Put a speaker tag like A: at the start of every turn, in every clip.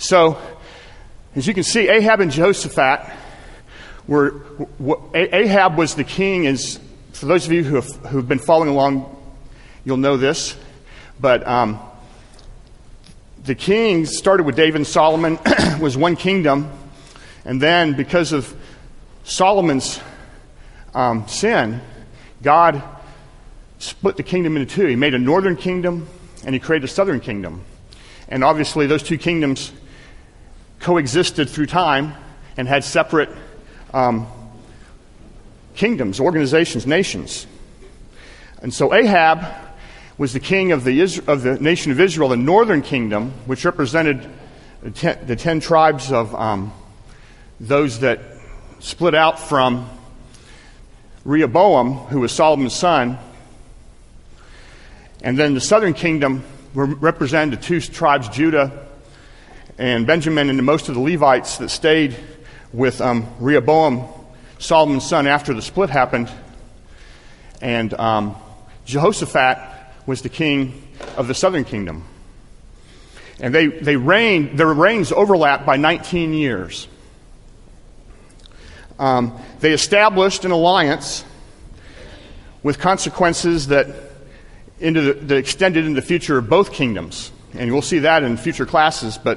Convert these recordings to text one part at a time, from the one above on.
A: So, as you can see, Ahab and Jehoshaphat Ahab was the king. Is for those of you who've been following along, you'll know this. But the kings started with David and Solomon, was one kingdom. And then because of Solomon's sin, God split the kingdom into two. He made a northern kingdom and he created a southern kingdom. And obviously those two kingdoms coexisted through time and had separate kingdoms, organizations, nations. And so Ahab was the king of the nation of Israel, the northern kingdom, which represented the 10 tribes of those that split out from Rehoboam, who was Solomon's son. And then the southern kingdom represented the 2 tribes, Judah and Benjamin, and most of the Levites that stayed with Rehoboam, Solomon's son, after the split happened. And Jehoshaphat was the king of the southern kingdom. And their reigns overlapped by 19 years. They established an alliance with consequences that extended into the future of both kingdoms. And we'll see that in future classes. But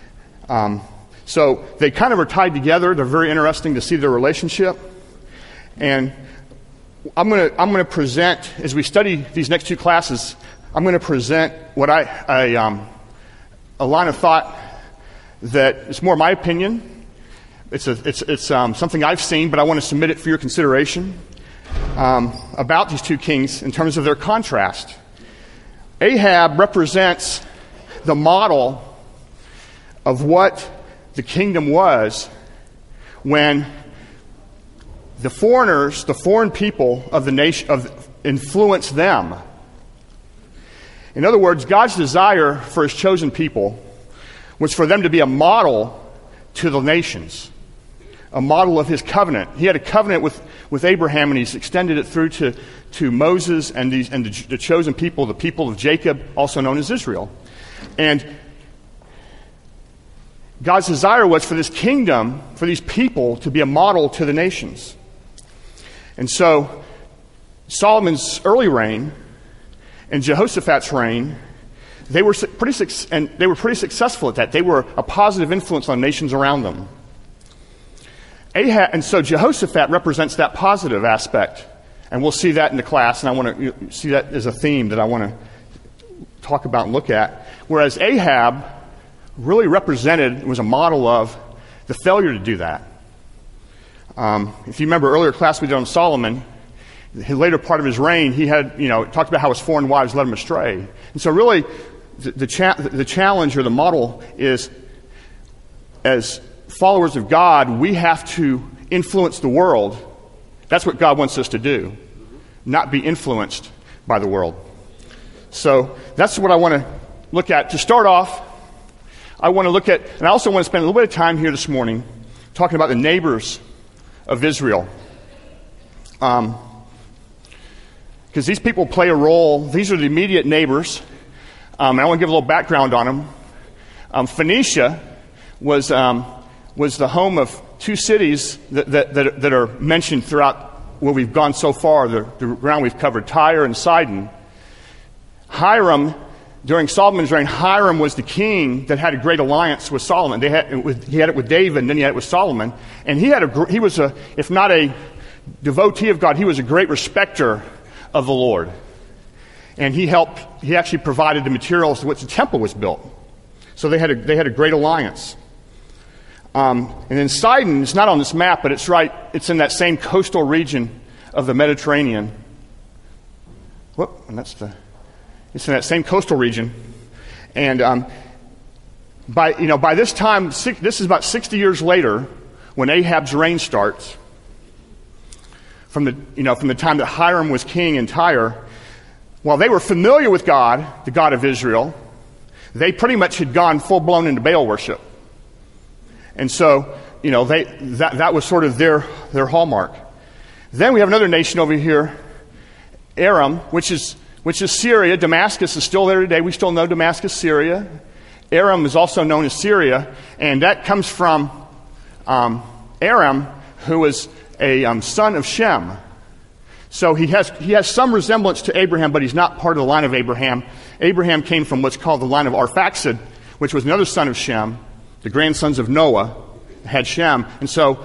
A: so they kind of are tied together. They're very interesting to see their relationship. And I'm going to present, as we study these next 2 classes, I'm going to present what a line of thought that is more my opinion. It's something I've seen, but I want to submit it for your consideration about these 2 kings in terms of their contrast. Ahab represents the model of what the kingdom was when the foreigners, the foreign people of the nation, influenced them. In other words, God's desire for his chosen people was for them to be a model to the nations, a model of his covenant. He had a covenant with Abraham, and he's extended it through to Moses and the chosen people, the people of Jacob, also known as Israel. And God's desire was for this kingdom, for these people, to be a model to the nations. And so Solomon's early reign and Jehoshaphat's reign, they were pretty successful at that. They were a positive influence on nations around them. And so Jehoshaphat represents that positive aspect, and we'll see that in the class. And I want to see that as a theme that I want to talk about and look at. Whereas Ahab really represented, was a model of the failure to do that. If you remember earlier class we did on Solomon, the later part of his reign, he had, talked about how his foreign wives led him astray. And so really, the challenge or the model is, as followers of God, we have to influence the world. That's what God wants us to do, not be influenced by the world. So that's what I want to look at. To start off, I want to look at, and I also want to spend a little bit of time here this morning talking about the neighbors of Israel. Because these people play a role. These are the immediate neighbors. And I want to give a little background on them. Phoenicia was the home of 2 cities that are mentioned throughout where we've gone so far, the ground we've covered, Tyre and Sidon. Hiram, during Solomon's reign, Hiram was the king that had a great alliance with Solomon. He had it with David, and then he had it with Solomon. And he was if not a devotee of God, he was a great respecter of the Lord. And he actually provided the materials to which the temple was built. So they had a great alliance. And then Sidon is not on this map, but it's in that same coastal region of the Mediterranean. It's in that same coastal region. And by this time, this is about 60 years later when Ahab's reign starts. From the time that Hiram was king in Tyre, while they were familiar with God, the God of Israel, they pretty much had gone full-blown into Baal worship. And so, that was sort of their hallmark. Then we have another nation over here, Aram, which is Syria. Damascus is still there today. We still know Damascus, Syria. Aram is also known as Syria, and that comes from Aram, who was a son of Shem. So he has some resemblance to Abraham, but he's not part of the line of Abraham. Abraham came from what's called the line of Arphaxad, which was another son of Shem. The grandsons of Noah had Shem. And so,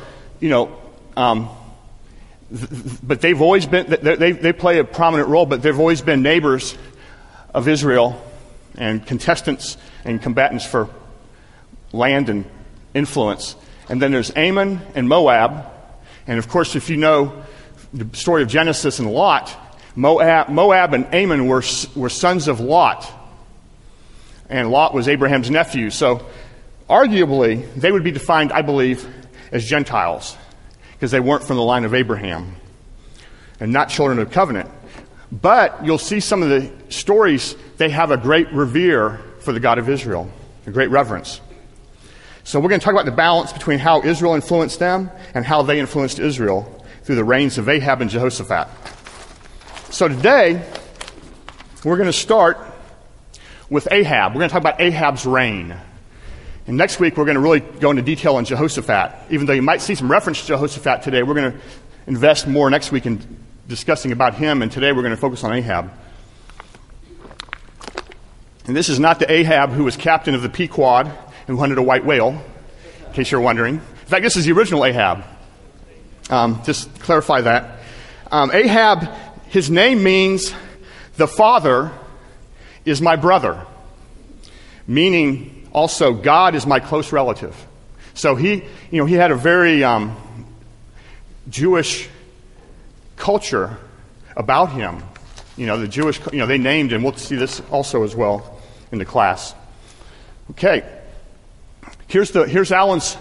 A: but they've always been, they play a prominent role, but they've always been neighbors of Israel and contestants and combatants for land and influence. And then there's Ammon and Moab. And of course, if you know the story of Genesis and Lot, Moab and Ammon were sons of Lot. And Lot was Abraham's nephew. So arguably, they would be defined, I believe, as Gentiles, because they weren't from the line of Abraham and not children of covenant. But you'll see some of the stories, they have a great revere for the God of Israel, a great reverence. So we're going to talk about the balance between how Israel influenced them and how they influenced Israel through the reigns of Ahab and Jehoshaphat. So today, we're going to start with Ahab. We're going to talk about Ahab's reign. And next week, we're going to really go into detail on Jehoshaphat. Even though you might see some reference to Jehoshaphat today, we're going to invest more next week in discussing about him, and today we're going to focus on Ahab. And this is not the Ahab who was captain of the Pequod and who hunted a white whale, in case you're wondering. In fact, this is the original Ahab. Just clarify that. Ahab, his name means the father is my brother, meaning also God is my close relative. So he had a very Jewish culture about him. The Jewish, they named him. We'll see this also as well in the class. Okay. Here's Alan's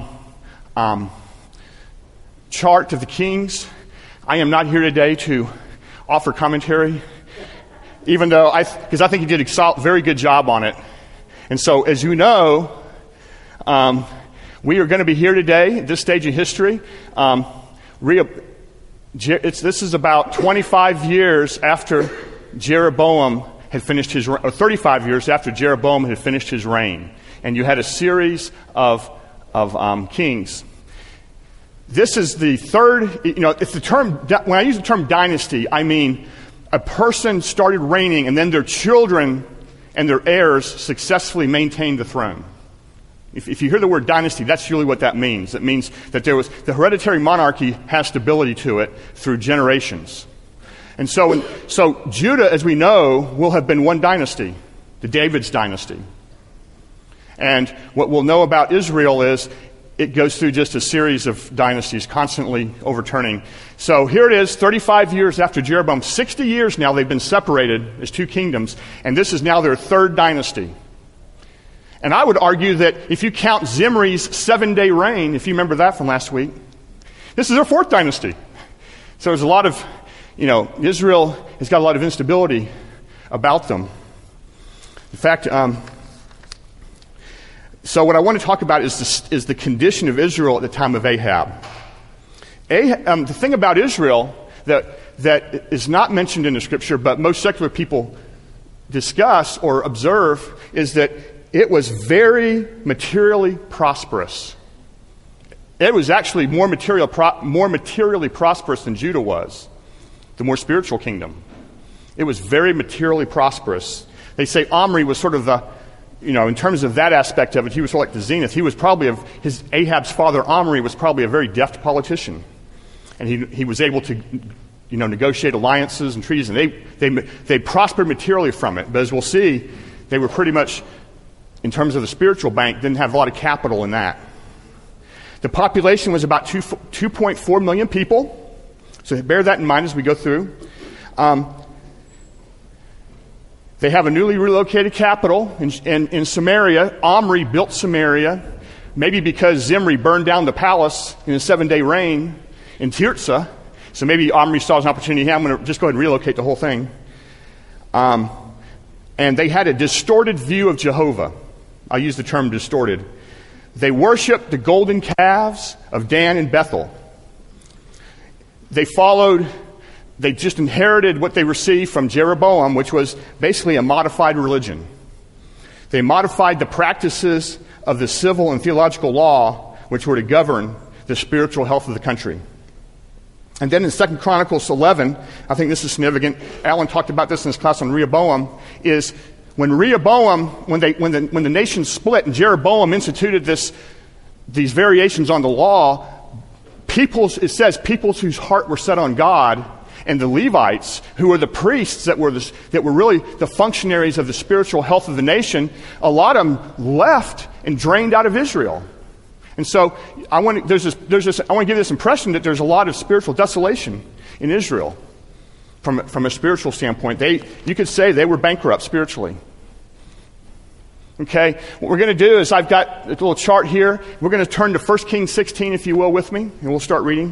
A: chart of the kings. I am not here today to offer commentary, even though because I think he did a very good job on it. And so, as you know, we are going to be here today at this stage in history. This is about 25 years after Jeroboam had finished his, or 35 years after Jeroboam had finished his reign, and you had a series of kings. This is the third. It's the term. When I use the term dynasty, I mean a person started reigning, and then their children and their heirs successfully maintained the throne. If you hear the word dynasty, that's really what that means. It means that the hereditary monarchy has stability to it through generations. And so Judah, as we know, will have been one dynasty, the David's dynasty. And what we'll know about Israel is it goes through just a series of dynasties, constantly overturning. So here it is, 35 years after Jeroboam. 60 years now they've been separated as two kingdoms, and this is now their third dynasty. And I would argue that if you count Zimri's 7-day reign, if you remember that from last week, this is their fourth dynasty. So there's a lot of, Israel has got a lot of instability about them. In fact, so what I want to talk about is the condition of Israel at the time of Ahab. The thing about Israel that is not mentioned in the Scripture, but most secular people discuss or observe, is that it was very materially prosperous. It was actually more materially prosperous than Judah was, the more spiritual kingdom. It was very materially prosperous. They say Omri was sort of the, in terms of that aspect of it, he was sort of like the zenith. He was probably Ahab's father Omri was probably a very deft politician, and he was able to, negotiate alliances and treaties, and they prospered materially from it. But as we'll see, they were pretty much, in terms of the spiritual bank, didn't have a lot of capital in that. The population was about 2.4 million people. So bear that in mind as we go through. They have a newly relocated capital in Samaria. Omri built Samaria, maybe because Zimri burned down the palace in a 7-day reign in Tirzah. So maybe Omri saw an opportunity. Hey, I'm going to just go ahead and relocate the whole thing. And they had a distorted view of Jehovah. I'll use the term distorted. They worshiped the golden calves of Dan and Bethel. They just inherited what they received from Jeroboam, which was basically a modified religion. They modified the practices of the civil and theological law which were to govern the spiritual health of the country. And then in 2 Chronicles 11, I think this is significant. Alan talked about this in his class on Rehoboam, is when Rehoboam, when the nation split and Jeroboam instituted these variations on the law, it says peoples whose heart were set on God, and the Levites, who were the priests that were really the functionaries of the spiritual health of the nation, a lot of them left and drained out of Israel. And so I want to give this impression that there's a lot of spiritual desolation in Israel from a spiritual standpoint. You could say they were bankrupt spiritually. Okay, what we're going to do is I've got a little chart here. We're going to turn to 1 Kings 16, if you will, with me, and we'll start reading.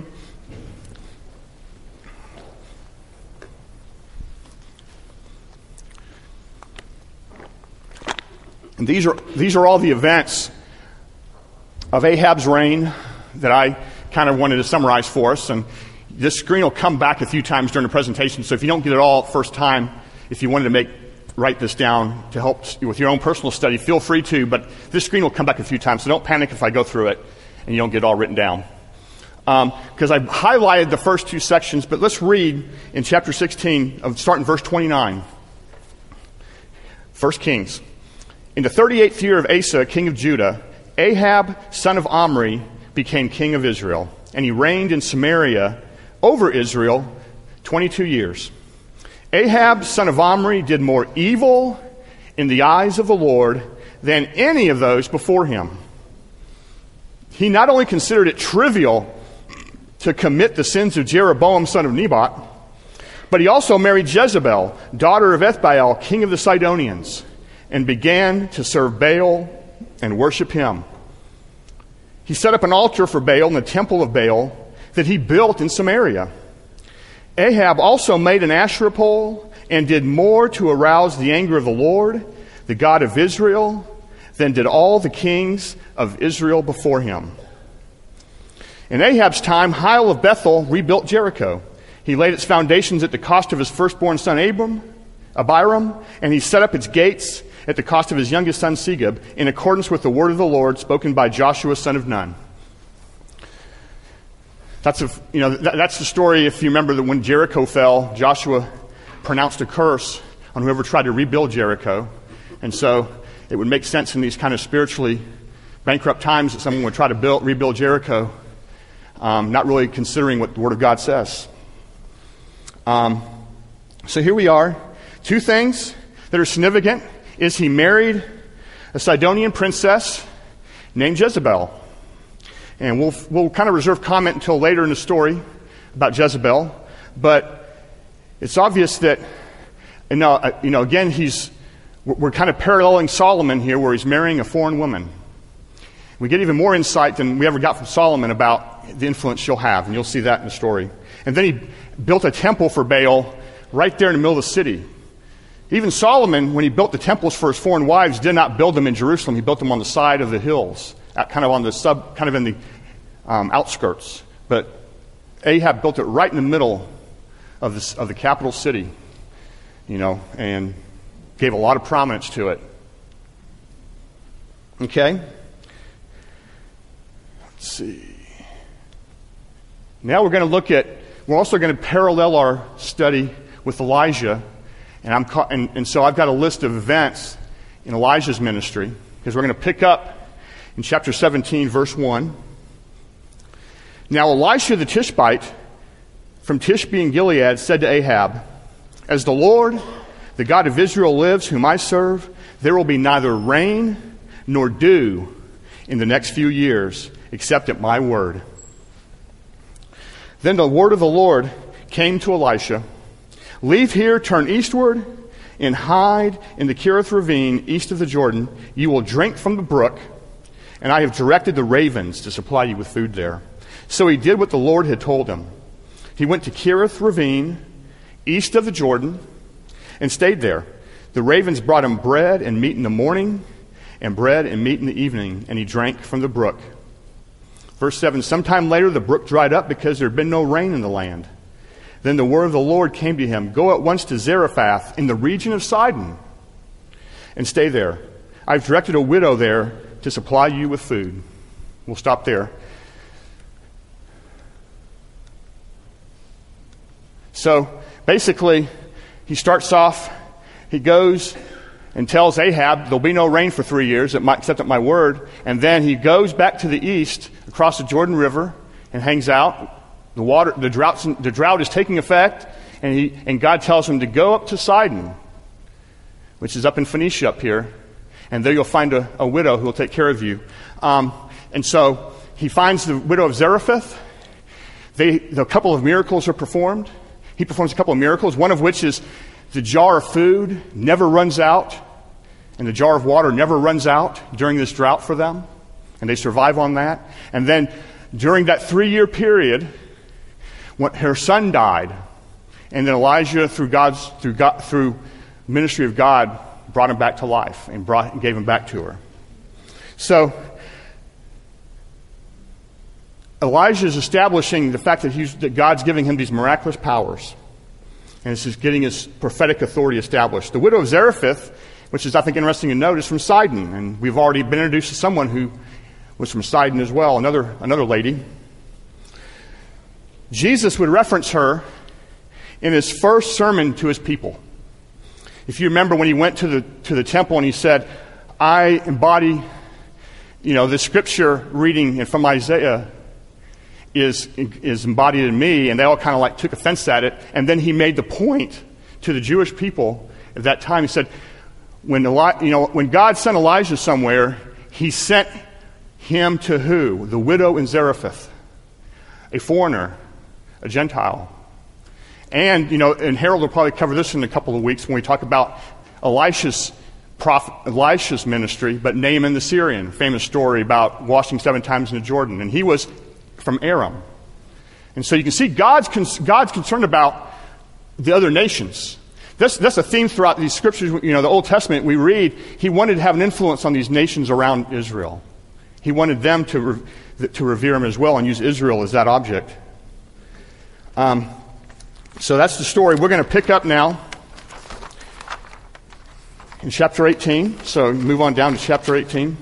A: And these are all the events of Ahab's reign that I kind of wanted to summarize for us. And this screen will come back a few times during the presentation, so if you don't get it all first time, if you wanted to write this down to help with your own personal study, feel free to, but this screen will come back a few times, so don't panic if I go through it and you don't get it all written down. Because I highlighted the first two sections, but let's read in chapter 16, starting verse 29. 1 Kings. In the 38th year of Asa, king of Judah, Ahab, son of Omri, became king of Israel, and he reigned in Samaria over Israel 22 years. Ahab, son of Omri, did more evil in the eyes of the Lord than any of those before him. He not only considered it trivial to commit the sins of Jeroboam, son of Nebat, but he also married Jezebel, daughter of Ethbaal, king of the Sidonians, and began to serve Baal and worship him. He set up an altar for Baal in the temple of Baal that he built in Samaria. Ahab also made an Asherah pole and did more to arouse the anger of the Lord, the God of Israel, than did all the kings of Israel before him. In Ahab's time, Hiel of Bethel rebuilt Jericho. He laid its foundations at the cost of his firstborn son Abiram, and he set up its gates at the cost of his youngest son Segub, in accordance with the word of the Lord spoken by Joshua son of Nun. That's the story. If you remember that when Jericho fell, Joshua pronounced a curse on whoever tried to rebuild Jericho, and so it would make sense in these kind of spiritually bankrupt times that someone would try to rebuild Jericho, not really considering what the Word of God says. So here we are. Two things that are significant is he married a Sidonian princess named Jezebel. And we'll kind of reserve comment until later in the story about Jezebel. But it's obvious that, again, we're kind of paralleling Solomon here, where he's marrying a foreign woman. We get even more insight than we ever got from Solomon about the influence she'll have, and you'll see that in the story. And then he built a temple for Baal right there in the middle of the city. Even Solomon, when he built the temples for his foreign wives, did not build them in Jerusalem. He built them on the side of the hills, kind of in the outskirts. But Ahab built it right in the middle of the capital city, and gave a lot of prominence to it. Okay? Let's see. Now we're also going to parallel our study with Elijah. And so I've got a list of events in Elijah's ministry, because we're going to pick up in chapter 17, verse 1. Now Elisha the Tishbite from Tishbe in Gilead said to Ahab, "As the Lord, the God of Israel lives, whom I serve, there will be neither rain nor dew in the next few years, except at my word." Then the word of the Lord came to Elisha, "Leave here, turn eastward, and hide in the Kerith ravine east of the Jordan. You will drink from the brook, and I have directed the ravens to supply you with food there." So he did what the Lord had told him. He went to Kerith ravine east of the Jordan and stayed there. The ravens brought him bread and meat in the morning, and bread and meat in the evening, and he drank from the brook. Verse 7, sometime later the brook dried up because there had been no rain in the land. Then the word of the Lord came to him, "Go at once to Zarephath in the region of Sidon and stay there. I've directed a widow there to supply you with food. We'll stop there. So basically, he starts off, he goes and tells Ahab there'll be no rain for 3 years, except at my word. And then he goes back to the east, across the Jordan River, and hangs out. The drought is taking effect, and God tells him to go up to Sidon, which is up in Phoenicia up here, and there you'll find a widow who will take care of you. And so he finds the widow of Zarephath. A couple of miracles are performed. He performs a couple of miracles, one of which is the jar of food never runs out, and the jar of water never runs out during this drought for them, and they survive on that. And then during that 3-year period, her son died, and then Elijah, through ministry of God, brought him back to life and gave him back to her. So Elijah is establishing the fact that God's giving him these miraculous powers. And this is getting his prophetic authority established. The widow of Zarephath, which is, I think, interesting to note, is from Sidon. And we've already been introduced to someone who was from Sidon as well, another lady. Jesus would reference her in his first sermon to his people. If you remember when he went to the temple and he said, I embody, the scripture reading from Isaiah is embodied in me, and they all kind of took offense at it. And then he made the point to the Jewish people at that time. He said, when God sent Elijah somewhere, he sent him to who? The widow in Zarephath, a foreigner, a Gentile. And Harold will probably cover this in a couple of weeks when we talk about Elisha's ministry, but Naaman the Syrian, famous story about washing 7 times in the Jordan. And he was from Aram. And so you can see God's concerned about the other nations. That's a theme throughout these scriptures. The Old Testament we read, he wanted to have an influence on these nations around Israel. He wanted them to revere him as well and use Israel as that object. So that's the story. We're going to pick up now in chapter 18. So move on down to chapter 18.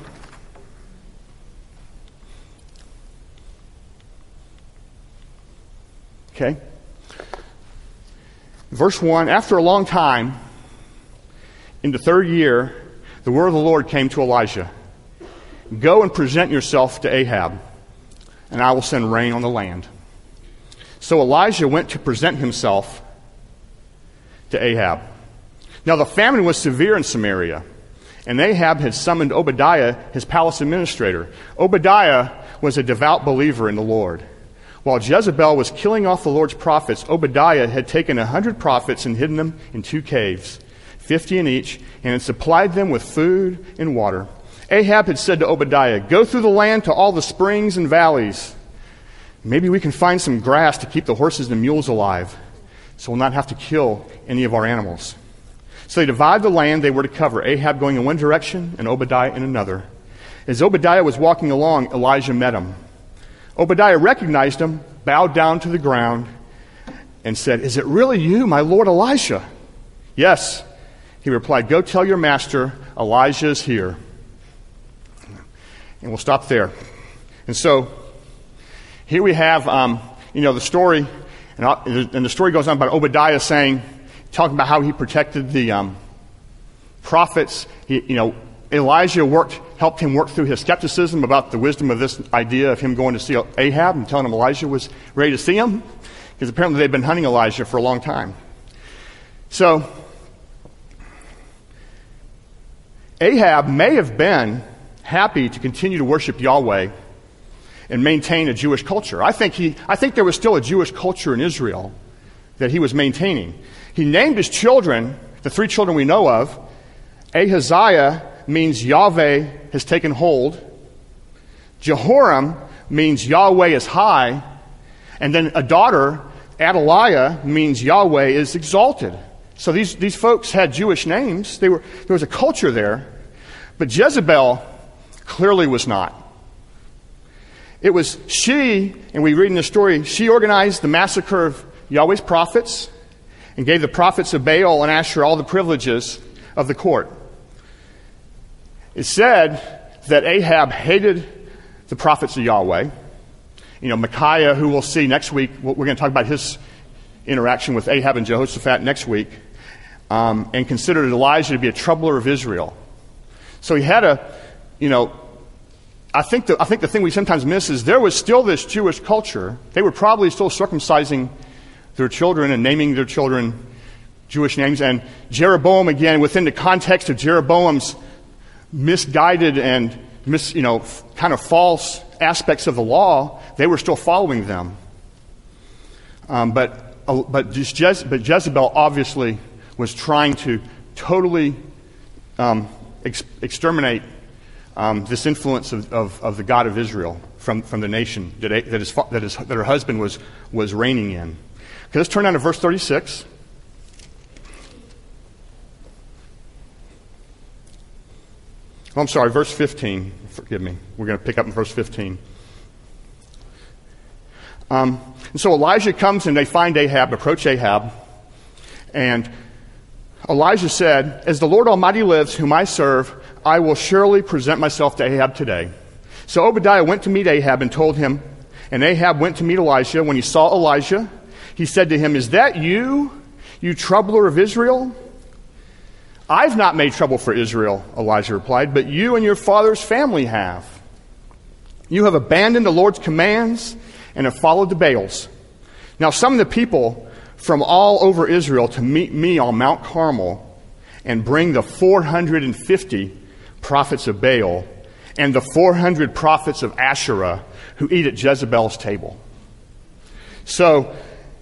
A: Okay. Verse 1, after a long time, in the 3rd year, the word of the Lord came to Elijah. Go and present yourself to Ahab, and I will send rain on the land. So Elijah went to present himself to Ahab. Now the famine was severe in Samaria, and Ahab had summoned Obadiah, his palace administrator. Obadiah was a devout believer in the Lord. While Jezebel was killing off the Lord's prophets, Obadiah had taken 100 prophets and hidden them in 2 caves, 50 in each, and had supplied them with food and water. Ahab had said to Obadiah, go through the land to all the springs and valleys. Maybe we can find some grass to keep the horses and mules alive, so we'll not have to kill any of our animals. So they divided the land they were to cover, Ahab going in one direction and Obadiah in another. As Obadiah was walking along, Elijah met him. Obadiah recognized him, bowed down to the ground, and said, is it really you, my lord Elisha? Yes, he replied, go tell your master, Elijah is here. And we'll stop there. And so, here we have, the story, and the story goes on about Obadiah talking about how he protected the prophets. Elijah helped him work through his skepticism about the wisdom of this idea of him going to see Ahab and telling him Elijah was ready to see him, because apparently they'd been hunting Elijah for a long time. So, Ahab may have been happy to continue to worship Yahweh and maintain a Jewish culture. I think there was still a Jewish culture in Israel that he was maintaining. He named his children, the 3 children we know of. Ahaziah means Yahweh has taken hold. Jehoram means Yahweh is high. And then a daughter, Adaliah, means Yahweh is exalted. So these folks had Jewish names. There was a culture there. But Jezebel clearly was not. It was she, and we read in the story, she organized the massacre of Yahweh's prophets and gave the prophets of Baal and Asher all the privileges of the court. It said that Ahab hated the prophets of Yahweh. Micaiah, who we'll see next week, we're going to talk about his interaction with Ahab and Jehoshaphat next week, and considered Elijah to be a troubler of Israel. So he had I think the thing we sometimes miss is there was still this Jewish culture. They were probably still circumcising their children and naming their children Jewish names. And Jeroboam, again, within the context of Jeroboam's misguided and kind of false aspects of the law, they were still following them. But Jezebel obviously was trying to totally exterminate this influence of the God of Israel from the nation that her husband was reigning in. Okay, let's turn down to verse 36. Oh, I'm sorry, verse 15. Forgive me. We're going to pick up in verse 15. And so Elijah comes and they find approach Ahab. And Elijah said, "As the Lord Almighty lives, whom I serve, I will surely present myself to Ahab today." So Obadiah went to meet Ahab and told him, and Ahab went to meet Elijah. When he saw Elijah, he said to him, "Is that you troubler of Israel?" "I've not made trouble for Israel," Elijah replied, "but you and your father's family have. You have abandoned the Lord's commands and have followed the Baals. Now some of the people from all over Israel to meet me on Mount Carmel and bring the 450 prophets of Baal and the 400 prophets of Asherah who eat at Jezebel's table." So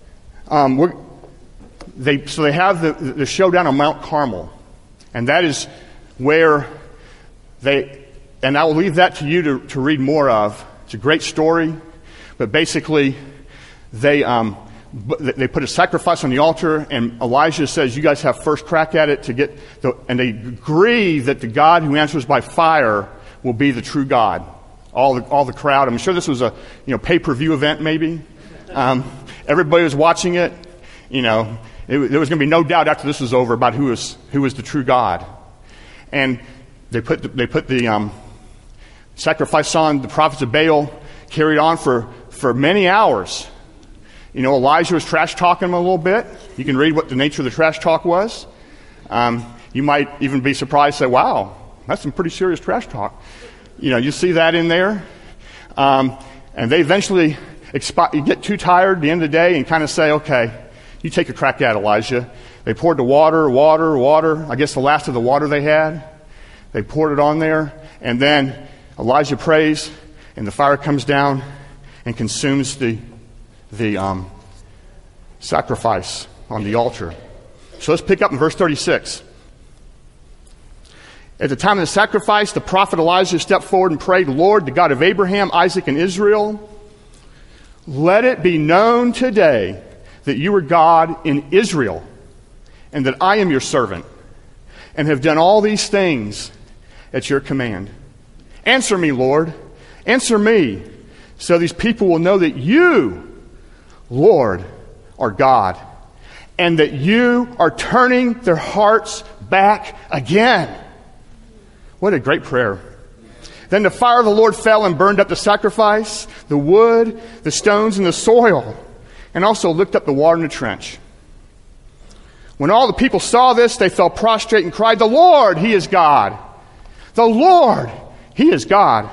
A: they have the showdown on Mount Carmel. And that is where and I will leave that to you to read more of. It's a great story, but basically they put a sacrifice on the altar, and Elijah says, "You guys have first crack at it and they agree that the God who answers by fire will be the true God." All the crowd. I'm sure this was a pay-per-view event, maybe. Everybody was watching it. There was going to be no doubt after this was over about who was the true God. And they put the sacrifice on. The prophets of Baal carried on for many hours. Elijah was trash talking them a little bit. You can read what the nature of the trash talk was. You might even be surprised, say, "Wow, that's some pretty serious trash talk." You see that in there. And they eventually get too tired at the end of the day and kind of say, "Okay, you take a crack at it, Elijah." They poured the water. I guess the last of the water they had. They poured it on there. And then Elijah prays, and the fire comes down and consumes the sacrifice on the altar. So let's pick up in verse 36. At the time of the sacrifice, the prophet Elijah stepped forward and prayed, "Lord, the God of Abraham, Isaac, and Israel, let it be known today that you are God in Israel, and that I am your servant, and have done all these things at your command. Answer me, Lord, answer me, so these people will know that you, Lord, are God, and that you are turning their hearts back again." What a great prayer. Then the fire of the Lord fell and burned up the sacrifice, the wood, the stones, and the soil, and also licked up the water in the trench. When all the people saw this, they fell prostrate and cried, "The Lord, He is God! The Lord, He is God!"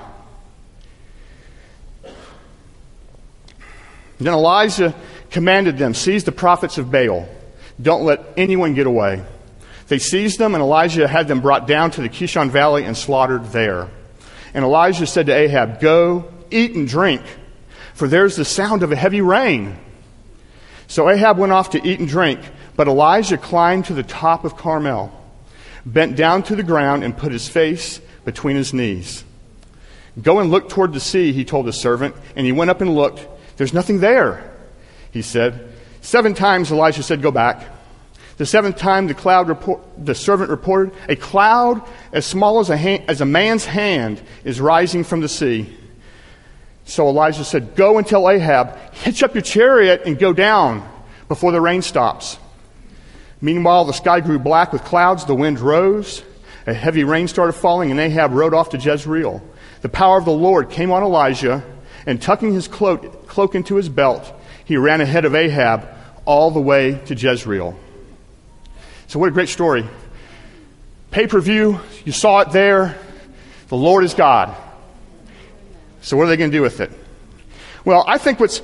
A: Then Elijah commanded them, "Seize the prophets of Baal. Don't let anyone get away." They seized them, and Elijah had them brought down to the Kishon Valley and slaughtered there. And Elijah said to Ahab, "Go, eat and drink, for there's the sound of a heavy rain." So Ahab went off to eat and drink, but Elijah climbed to the top of Carmel, bent down to the ground, and put his face between his knees. "Go and look toward the sea," he told his servant, and he went up and looked. "There's nothing there," he said. 7 times Elijah said, "Go back." The 7th time the servant reported, "A cloud as small as a man's hand is rising from the sea." So Elijah said, "Go and tell Ahab, hitch up your chariot and go down before the rain stops." Meanwhile, the sky grew black with clouds, the wind rose, a heavy rain started falling, and Ahab rode off to Jezreel. The power of the Lord came on Elijah, and tucking his cloak into his belt, he ran ahead of Ahab all the way to Jezreel. So what a great story. Pay-per-view, you saw it there. The Lord is God. So what are they going to do with it? Well, I think first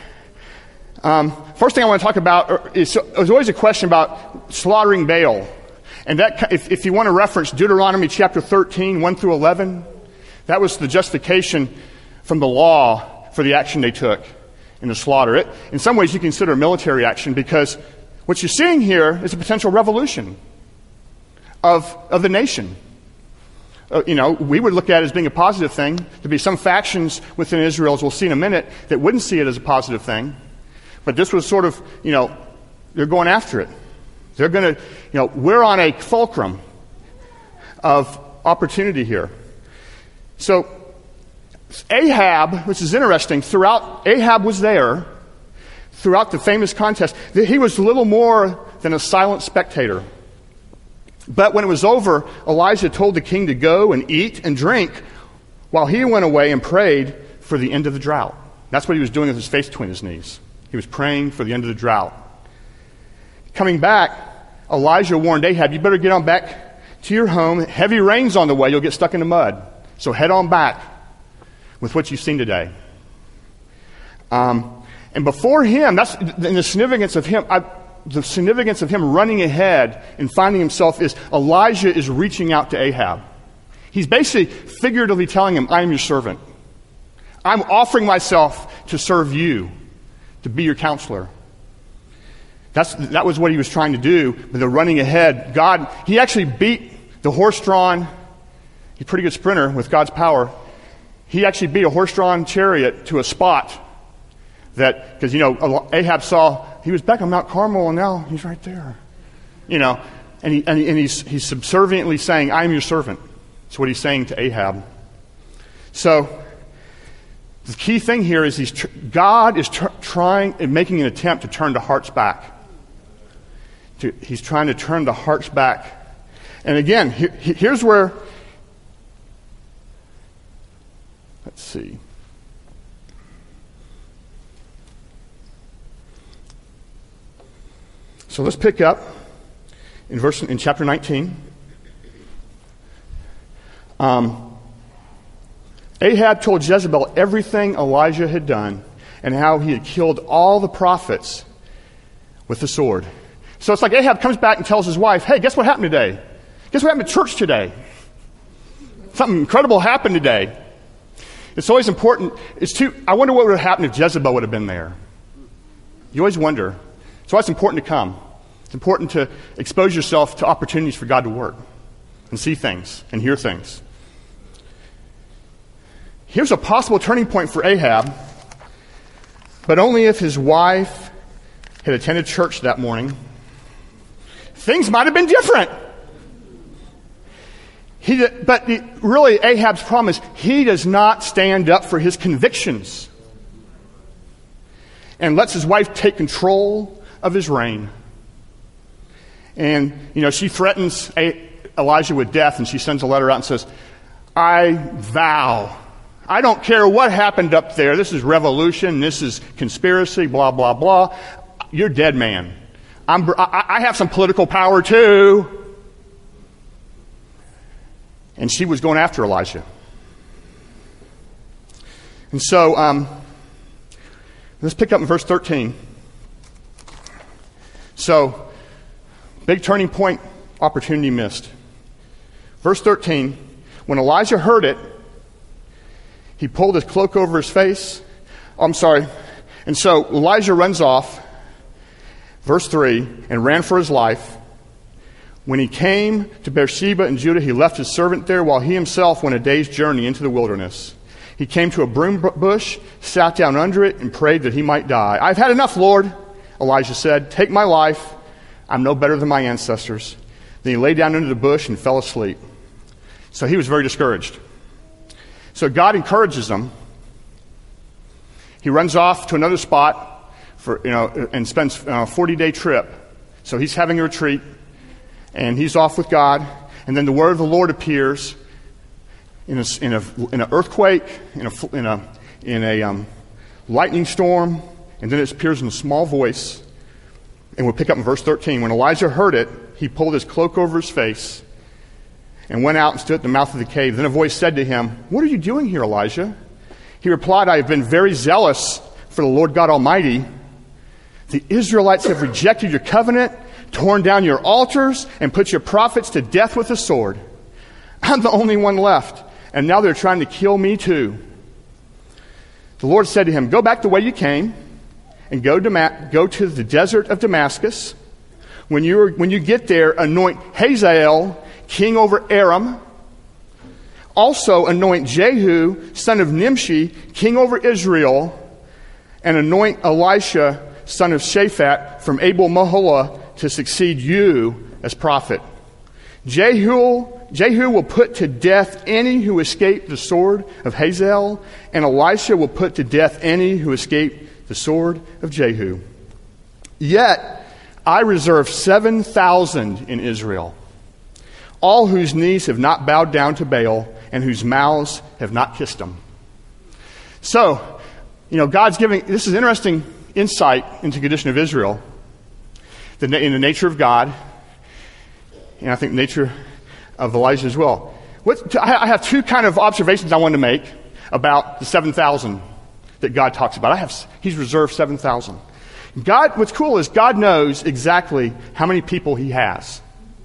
A: thing I want to talk about is there's always a question about slaughtering Baal. And that, if you want to reference Deuteronomy chapter 13, 1 through 11, that was the justification from the law for the action they took in the slaughter. It, in some ways, you consider a military action because what you're seeing here is a potential revolution of the nation. We would look at it as being a positive thing. There'd be some factions within Israel, as we'll see in a minute, that wouldn't see it as a positive thing. But this was sort of, they're going after it. They're going to, we're on a fulcrum of opportunity here. So Ahab, which is interesting, Ahab was there throughout the famous contest. He was little more than a silent spectator. But when it was over, Elijah told the king to go and eat and drink while he went away and prayed for the end of the drought. That's what he was doing with his face between his knees. He was praying for the end of the drought. Coming back, Elijah warned Ahab, you better get on back to your home. Heavy rain's on the way. You'll get stuck in the mud. So head on back with what you've seen today. And before him, that's the significance of him. The significance of him running ahead and finding himself is Elijah is reaching out to Ahab. He's basically figuratively telling him, I am your servant. I'm offering myself to serve you, to be your counselor. That was what he was trying to do, but the running ahead. God, he actually beat the horse-drawn, he's a pretty good sprinter with God's power. He actually beat a horse-drawn chariot to a spot that, because, Ahab saw, he was back on Mount Carmel and now he's right there. And he's subserviently saying, I am your servant. That's what he's saying to Ahab. So, the key thing here is God is trying and making an attempt to turn the hearts back. He's trying to turn the hearts back. And again, here's where, let's see. So let's pick up in chapter 19. Ahab told Jezebel everything Elijah had done and how he had killed all the prophets with the sword. So it's like Ahab comes back and tells his wife, hey, guess what happened today? Guess what happened at church today? Something incredible happened today. It's always important. I wonder what would have happened if Jezebel would have been there. You always wonder. So it's important to come. It's important to expose yourself to opportunities for God to work and see things and hear things. Here's a possible turning point for Ahab, but only if his wife had attended church that morning. Things might have been different. But really, Ahab's problem is he does not stand up for his convictions and lets his wife take control of his reign. And, she threatens Elijah with death, and she sends a letter out and says, I vow, I don't care what happened up there. This is revolution. This is conspiracy, blah, blah, blah. You're dead, man. I have some political power, too. And she was going after Elijah. And so, let's pick up in verse 13. So, big turning point, opportunity missed. Verse 13, when Elijah heard it, he pulled his cloak over his face. And so Elijah runs off, verse 3, and ran for his life. When he came to Beersheba in Judah, he left his servant there while he himself went a day's journey into the wilderness. He came to a broom bush, sat down under it, and prayed that he might die. I've had enough, Lord, Elijah said. Take my life. I'm no better than my ancestors. Then he lay down under the bush and fell asleep. So he was very discouraged. So God encourages him. He runs off to another spot and spends a 40-day trip. So he's having a retreat, and he's off with God. And then the word of the Lord appears in an earthquake, in a lightning storm, and then it appears in a small voice. And we'll pick up in verse 13. When Elijah heard it, he pulled his cloak over his face and went out and stood at the mouth of the cave. Then a voice said to him, "What are you doing here, Elijah?" He replied, "I have been very zealous for the Lord God Almighty. The Israelites have rejected your covenant, torn down your altars, and put your prophets to death with the sword. I'm the only one left, and now they're trying to kill me too." The Lord said to him, "Go back the way you came, and go to the desert of Damascus. When you get there, anoint Hazael king over Aram. Also anoint Jehu, son of Nimshi, king over Israel, and anoint Elisha, son of Shaphat, from Abel Meholah, to succeed you as prophet. Jehu will put to death any who escape the sword of Hazael, and Elisha will put to death any who escape the sword of Jehu. Yet I reserve 7,000 in Israel, all whose knees have not bowed down to Baal, and whose mouths have not kissed him." So, God's giving, this is interesting insight into the condition of Israel, in the nature of God, and I think the nature of Elijah as well. I have two kind of observations I want to make about the 7,000 that God talks about. He's reserved 7,000. What's cool is God knows exactly how many people he has.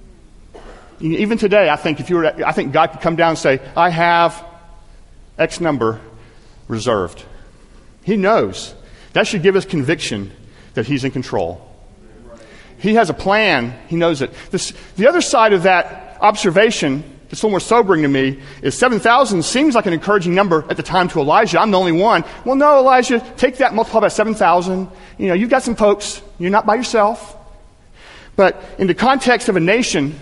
A: Even today, I think God could come down and say, "I have X number reserved." He knows. That should give us conviction that he's in control. He has a plan. He knows it. The other side of that observation that's a little more sobering to me is 7,000 seems like an encouraging number at the time to Elijah. I'm the only one. Well, no, Elijah, take that, multiply by 7,000. You've got some folks. You're not by yourself. But in the context of a nation,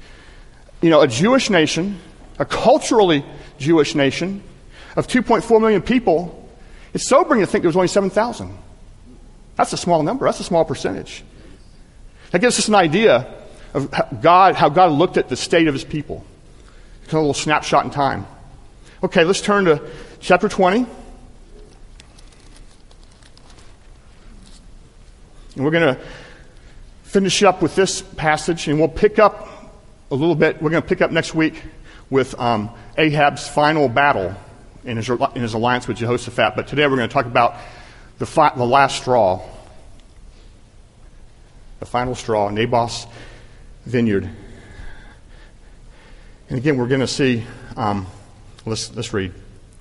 A: a Jewish nation, a culturally Jewish nation of 2.4 million people, it's sobering to think there was only 7,000. That's a small number. That's a small percentage. That gives us an idea of how God looked at the state of his people. Kind of a little snapshot in time. Okay, let's turn to chapter 20. And we're going to finish up with this passage, and we'll pick up a little bit. We're going to pick up next week with Ahab's final battle in his alliance with Jehoshaphat. But today we're going to talk about the last straw. The final straw, Naboth's vineyard. And again, we're going to see, let's read.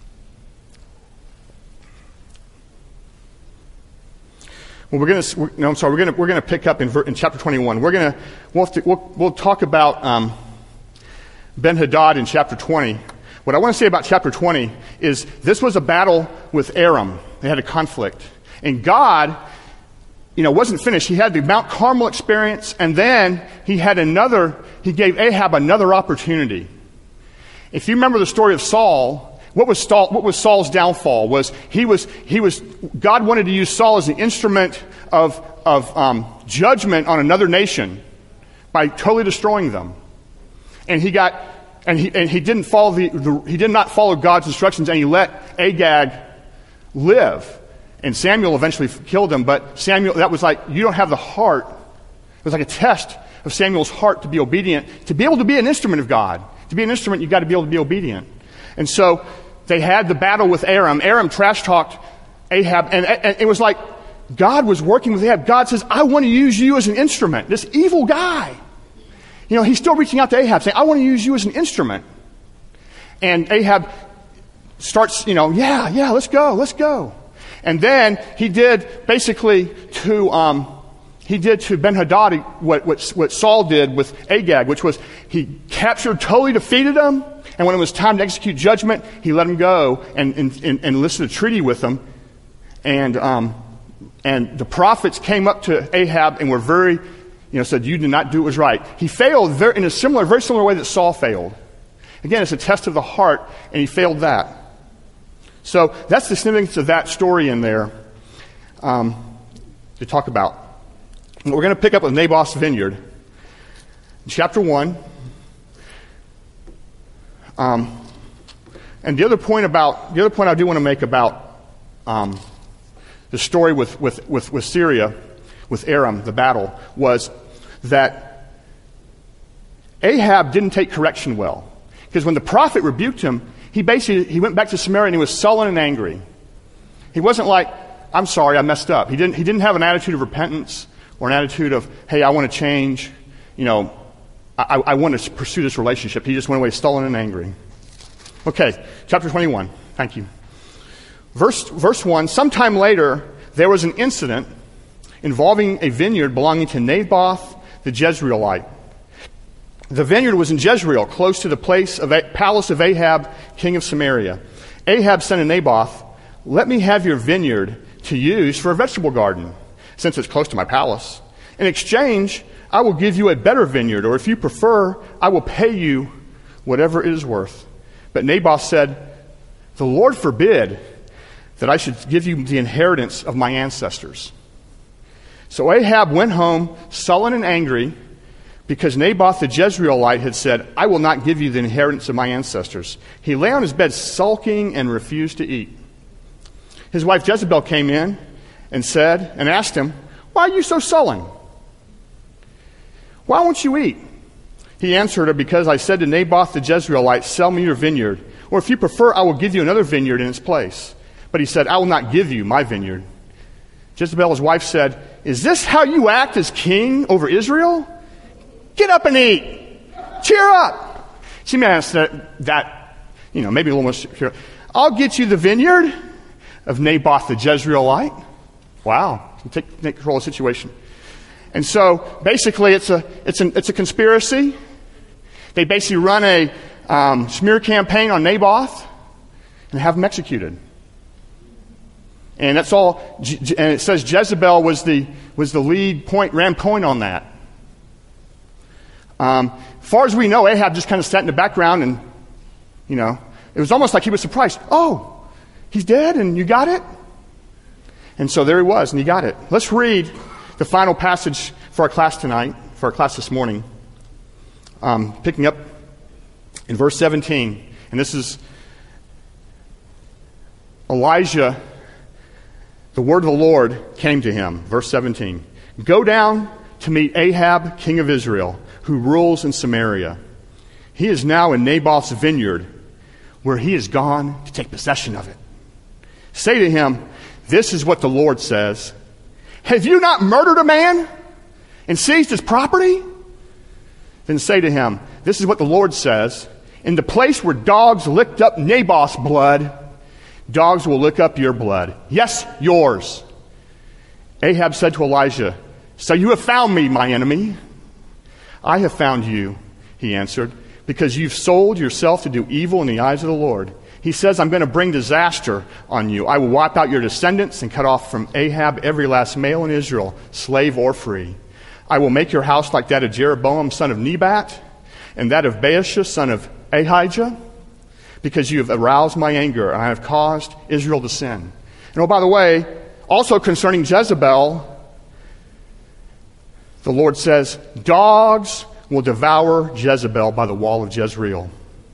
A: Well, we're going to pick up in chapter 21. We'll talk about Ben-Hadad in chapter 20. What I want to say about chapter 20 is this was a battle with Aram. They had a conflict. And God, wasn't finished. He had the Mount Carmel experience, and then he gave Ahab another opportunity. If you remember the story of Saul, what was Saul's downfall? God wanted to use Saul as an instrument of judgment on another nation by totally destroying them. And he did not follow God's instructions, and he let Agag live. And Samuel eventually killed him, but that was like, you don't have the heart. It was like a test of Samuel's heart to be obedient, to be able to be an instrument of God. To be an instrument, you've got to be able to be obedient. And so they had the battle with Aram. Aram trash-talked Ahab, and it was like God was working with Ahab. God says, "I want to use you as an instrument." This evil guy. He's still reaching out to Ahab, saying, "I want to use you as an instrument." And Ahab starts, yeah, let's go. And then he did basically to Ben-Hadad what Saul did with Agag, which was he captured, totally defeated him, and when it was time to execute judgment, he let him go and enlisted a treaty with him. And the prophets came up to Ahab and were said, "You did not do what was right." He failed in a very similar way that Saul failed. Again, it's a test of the heart, and he failed that. So that's the significance of that story in there to talk about. We're going to pick up with Naboth's vineyard. In chapter 1, And the other point I do want to make about the story with Syria, with Aram, the battle, was that Ahab didn't take correction well. Because when the prophet rebuked him, he went back to Samaria and he was sullen and angry. He wasn't like, I'm sorry, I messed up. He didn't have an attitude of repentance or an attitude of, hey, I want to change. I want to pursue this relationship. He just went away sullen and angry. Okay, chapter 21. Thank you. Verse 1, sometime later, there was an incident involving a vineyard belonging to Naboth the Jezreelite. The vineyard was in Jezreel, close to the palace of Ahab, king of Samaria. Ahab said to Naboth, let me have your vineyard to use for a vegetable garden, since it's close to my palace. In exchange, I will give you a better vineyard, or if you prefer, I will pay you whatever it is worth. But Naboth said, the Lord forbid that I should give you the inheritance of my ancestors. So Ahab went home sullen and angry because Naboth the Jezreelite had said, I will not give you the inheritance of my ancestors. He lay on his bed sulking and refused to eat. His wife Jezebel came in and asked him, why are you so sullen? Why won't you eat? He answered her, because I said to Naboth the Jezreelite, sell me your vineyard, or if you prefer, I will give you another vineyard in its place. But he said, I will not give you my vineyard. Jezebel, his wife, said, is this how you act as king over Israel? Get up and eat. Cheer up. She may have said that, maybe a little more secure. I'll get you the vineyard of Naboth the Jezreelite. Wow. Take control of the situation. And so basically it's a conspiracy. They basically run a smear campaign on Naboth and have him executed. And that's all. And it says Jezebel was the lead ram point on that. As far as we know, Ahab just kind of sat in the background and, it was almost like he was surprised. Oh, he's dead and you got it? And so there he was and he got it. Let's read the final passage for our class tonight, for our class this morning. Picking up in verse 17. And this is Elijah. The word of the Lord came to him. Verse 17. Go down to meet Ahab, king of Israel, who rules in Samaria. He is now in Naboth's vineyard, where he has gone to take possession of it. Say to him, this is what the Lord says. Have you not murdered a man and seized his property? Then say to him, this is what the Lord says. In the place where dogs licked up Naboth's blood, dogs will lick up your blood. Yes, yours. Ahab said to Elijah, so you have found me, my enemy. I have found you, he answered, because you've sold yourself to do evil in the eyes of the Lord. He says, I'm going to bring disaster on you. I will wipe out your descendants and cut off from Ahab every last male in Israel, slave or free. I will make your house like that of Jeroboam, son of Nebat, and that of Baasha, son of Ahijah, because you have aroused my anger, and I have caused Israel to sin. And oh, by the way, also concerning Jezebel, the Lord says, dogs will devour Jezebel by the wall of Jezreel.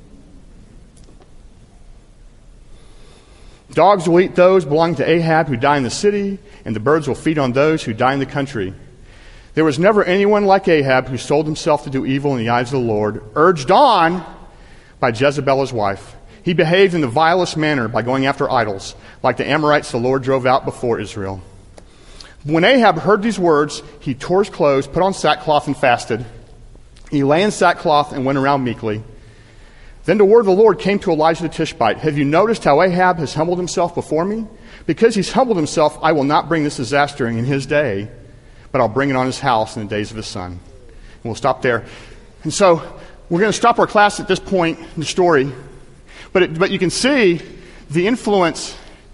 A: Dogs will eat those belonging to Ahab who die in the city, and the birds will feed on those who die in the country. There was never anyone like Ahab who sold himself to do evil in the eyes of the Lord, urged on by Jezebel his wife. He behaved in the vilest manner by going after idols, like the Amorites the Lord drove out before Israel. When Ahab heard these words, he tore his clothes, put on sackcloth, and fasted. He lay in sackcloth and went around meekly. Then the word of the Lord came to Elijah the Tishbite. Have you noticed how Ahab has humbled himself before me? Because he's humbled himself, I will not bring this disaster in his day, but I'll bring it on his house in the days of his son. And we'll stop there. And so we're going to stop our class at this point in the story. But you can see the influence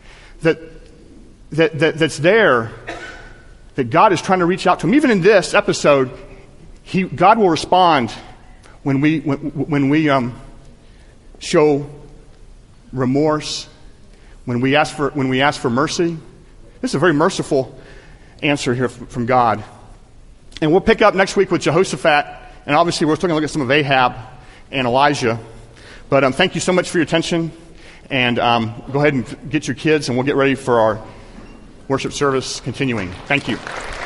A: that's there, that God is trying to reach out to him. Even in this episode, God will respond when we show remorse, when we ask for mercy. This is a very merciful answer here from God. And we'll pick up next week with Jehoshaphat, and obviously we're still going to look at some of Ahab and Elijah. But thank you so much for your attention. And go ahead and get your kids, and we'll get ready for our worship service continuing. Thank you.